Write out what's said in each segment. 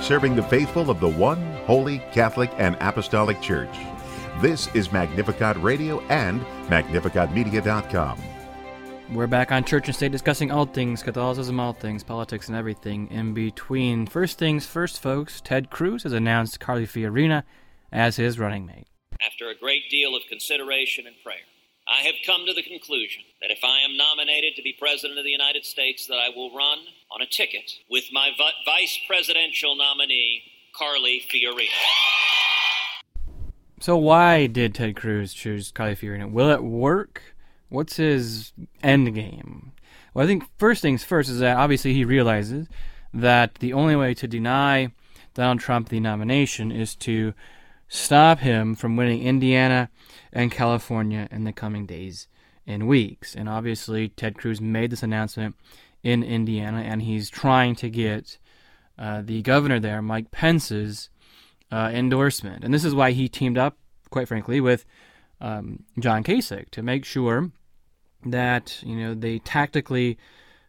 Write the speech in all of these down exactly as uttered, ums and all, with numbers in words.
serving the faithful of the one holy Catholic and Apostolic Church. This is Magnificat Radio and Magnificat Media dot com. We're back on Church and State discussing all things Catholicism, all things politics, and everything in between. First things first, folks, Ted Cruz has announced Carly Fiorina as his running mate. After a great deal of consideration and prayer, I have come to the conclusion that if I am nominated to be President of the United States, that I will run on a ticket with my v- vice presidential nominee, Carly Fiorina. So why did Ted Cruz choose Carly Fiorina? Will it work? What's his end game? Well, I think first things first is that obviously he realizes that the only way to deny Donald Trump the nomination is to stop him from winning Indiana and California in the coming days and weeks. And obviously Ted Cruz made this announcement in Indiana, and he's trying to get uh, the governor there, Mike Pence's, uh, endorsement. And this is why he teamed up, quite frankly, with Um, John Kasich to make sure that, you know, they tactically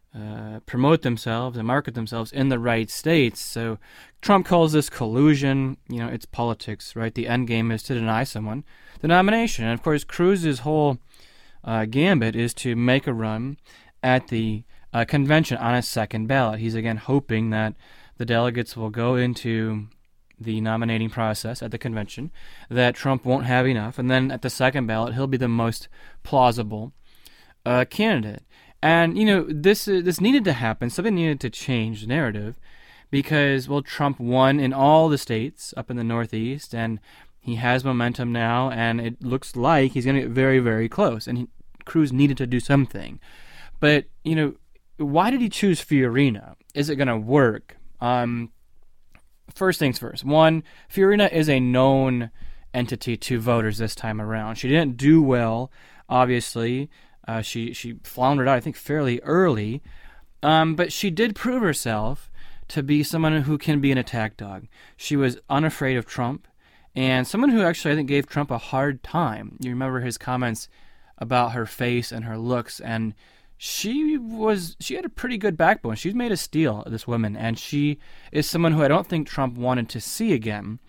uh, promote themselves and market themselves in the right states. So Trump calls this collusion. You know, it's politics, right? The end game is to deny someone the nomination. And of course, Cruz's whole uh, gambit is to make a run at the uh, convention on a second ballot. He's again hoping that the delegates will go into the nominating process at the convention, that Trump won't have enough, and then at the second ballot, he'll be the most plausible uh, candidate. And, you know, this uh, this needed to happen. Something needed to change the narrative because, well, Trump won in all the states up in the Northeast, and he has momentum now, and it looks like he's going to get very, very close. And he, Cruz needed to do something. But, you know, why did he choose Fiorina? Is it going to work? Um... First things first. One, Fiorina is a known entity to voters this time around. She didn't do well, obviously. Uh, she she floundered out, I think, fairly early. Um, but she did prove herself to be someone who can be an attack dog. She was unafraid of Trump, and someone who actually, I think, gave Trump a hard time. You remember his comments about her face and her looks, and She was. She had a pretty good backbone. She's made a steal, this woman, and she is someone who I don't think Trump wanted to see again.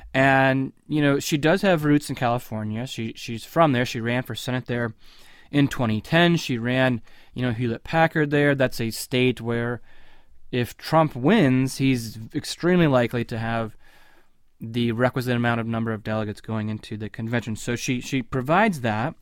And you know, she does have roots in California. She she's from there. She ran for Senate there in twenty ten. She ran, you know, Hewlett Packard there. That's a state where, if Trump wins, he's extremely likely to have the requisite amount of number of delegates going into the convention. So she she provides that.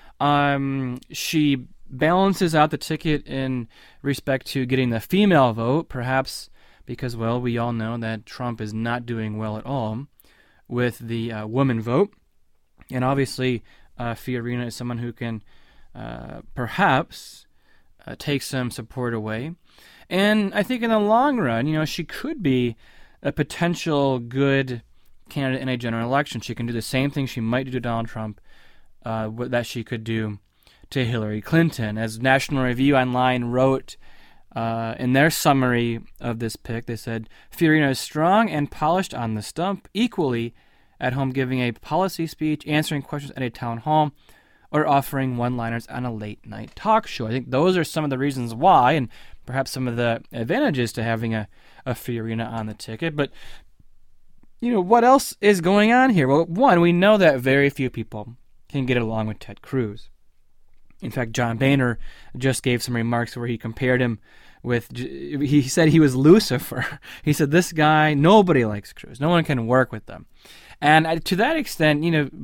Um, she balances out the ticket in respect to getting the female vote, perhaps because, well, we all know that Trump is not doing well at all with the uh, woman vote. And obviously, uh, Fiorina is someone who can uh, perhaps uh, take some support away. And I think in the long run, you know, she could be a potential good candidate in a general election. She can do the same thing she might do to Donald Trump uh, that she could do to Hillary Clinton. As National Review Online wrote uh, in their summary of this pick, they said, Fiorina is strong and polished on the stump, equally at home giving a policy speech, answering questions at a town hall, or offering one-liners on a late-night talk show. I think those are some of the reasons why, and perhaps some of the advantages to having a, a Fiorina on the ticket. But, you know, what else is going on here? Well, one, we know that very few people can get along with Ted Cruz. In fact, John Boehner just gave some remarks where he compared him with, he said he was Lucifer. He said, this guy, nobody likes Cruz. No one can work with them. And to that extent, you know,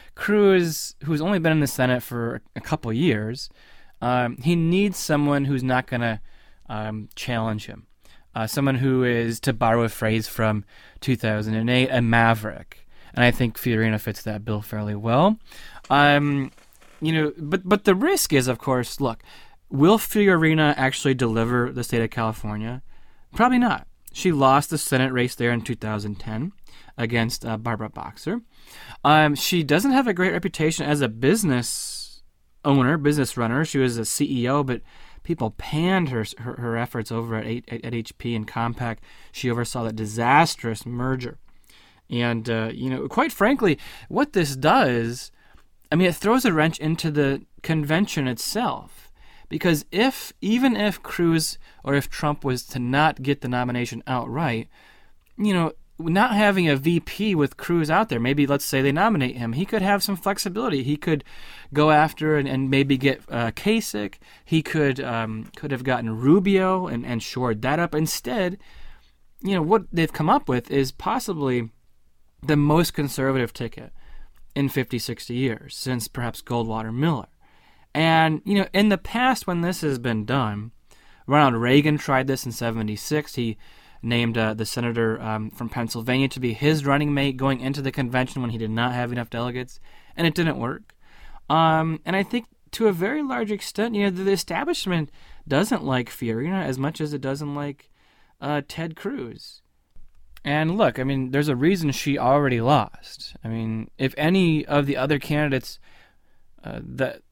Cruz, who's only been in the Senate for a couple years, um, he needs someone who's not going to um, challenge him. Uh, someone who is, to borrow a phrase from two thousand eight, a maverick. And I think Fiorina fits that bill fairly well. Um... You know, but but the risk is, of course, look, will Fiorina actually deliver the state of California? Probably not. She lost the Senate race there in two thousand ten against uh, Barbara Boxer. Um, she doesn't have a great reputation as a business owner, business runner. She was a C E O, but people panned her her, her efforts over at, at, at H P and Compaq. She oversaw that disastrous merger. And, uh, you know, quite frankly, what this does, I mean, it throws a wrench into the convention itself. Because if, even if Cruz or if Trump was to not get the nomination outright, you know, not having a V P with Cruz out there, maybe let's say they nominate him, he could have some flexibility. He could go after and, and maybe get uh, Kasich. He could um, could have gotten Rubio and, and shored that up. Instead, you know, what they've come up with is possibly the most conservative ticket in fifty, sixty years, since perhaps Goldwater Miller. And, you know, in the past when this has been done, Ronald Reagan tried this in seventy-six. He named uh, the senator um, from Pennsylvania to be his running mate going into the convention when he did not have enough delegates, and it didn't work. Um, and I think to a very large extent, you know, the establishment doesn't like Fiorina as much as it doesn't like uh, Ted Cruz. And look, I mean, there's a reason she already lost. I mean, if any of the other candidates uh, that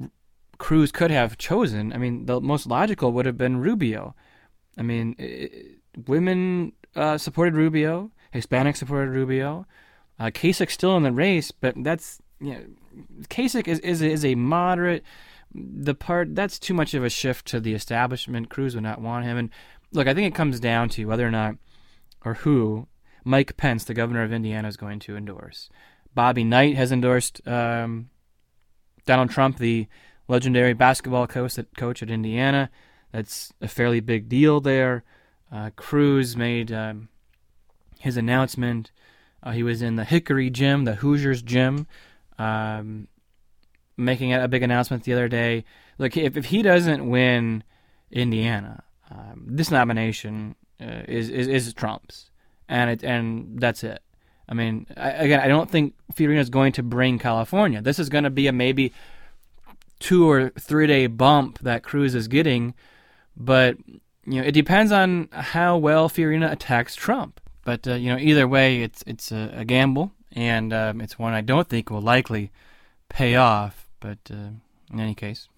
Cruz could have chosen, I mean, the most logical would have been Rubio. I mean, it, women uh, supported Rubio, Hispanics supported Rubio. Uh, Kasich's still in the race, but that's, you know, Kasich is, is is a moderate. The part that's too much of a shift to the establishment. Cruz would not want him. And look, I think it comes down to whether or not or who Mike Pence, the governor of Indiana, is going to endorse. Bobby Knight has endorsed um, Donald Trump, the legendary basketball coach at, coach at Indiana. That's a fairly big deal there. Uh, Cruz made um, his announcement. Uh, he was in the Hickory Gym, the Hoosiers Gym, um, making a big announcement the other day. Look, if, if he doesn't win Indiana, um, this nomination uh, is, is is Trump's, and it and that's it. I mean, I, again, I don't think Fiorina is going to bring California. This is going to be a maybe two or three day bump that Cruz is getting, but you know, it depends on how well Fiorina attacks Trump. But uh, you know, either way, it's it's a, a gamble, and um, it's one I don't think will likely pay off. But uh, in any case,